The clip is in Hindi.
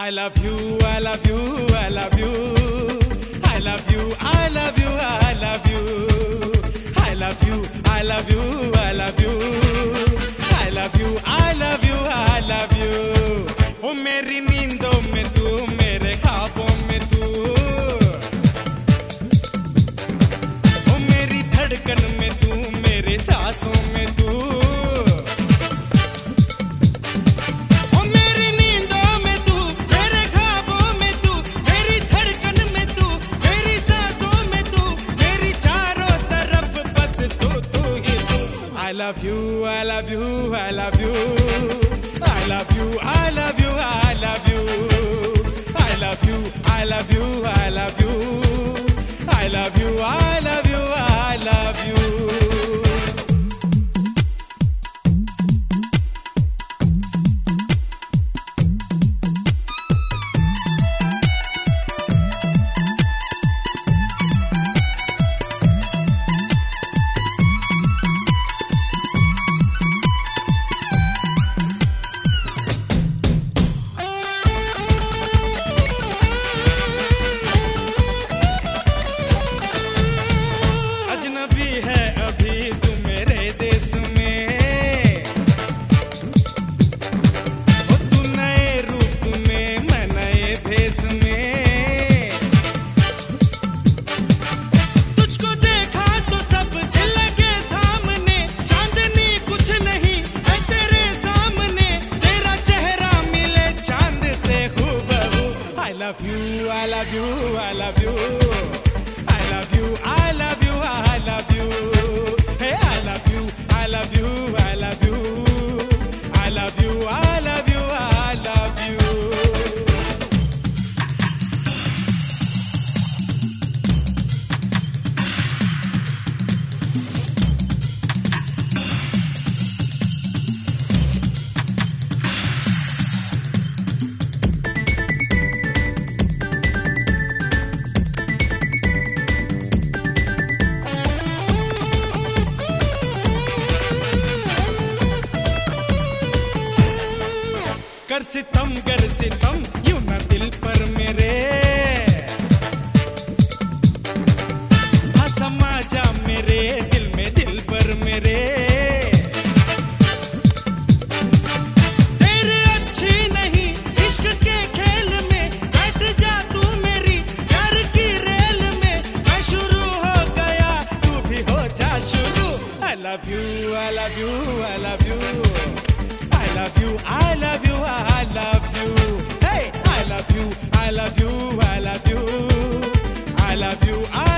I love you, I love you, I love you. I love you, I love you, I love you. I love you, I love you, I love you. I love you, I love you, I love you. ओ मेरी नींदों में तू, मेरे ख्वाबों में तू, ओ मेरी धड़कन में तू, मेरे सांसों में तू, ओ मेरी नींदों में तू, मेरे ख्वाबों में तू, मेरी धड़कन में तू, मेरी सांसों में तू, मेरी चारों तरफ बस तू ही तू। I love you, I love you, I love you. I love you, I love you, I love you. I love you, I love you, I love you. I love you, I love you, I love you. अजनबी है अभी तू मेरे देश में, ओ तू नए रूप में, मैं नए भेष में। तुझको देखा तो सब दिल लगे थामने, चांदनी कुछ नहीं है तेरे सामने, तेरा चेहरा मिले चांद से हूबहू। I love you, I love you, I love you. I love you, I love you, I love you. Hey, I love you, I love you, I love you. I love you, I love you, I love you. कर सितम गर सितम यूं ना दिल पर मेरे, हाँ समा जा मेरे दिल में दिल पर मेरे। तेरे अच्छी नहीं इश्क के खेल में, बैठ जा तू मेरी प्यार की रेल में, मैं शुरू हो गया तू भी हो जा शुरू। I love you, I love you, I love you. I love you, I love you, I love you. Hey, I love you, I love you, I love you. I love you, I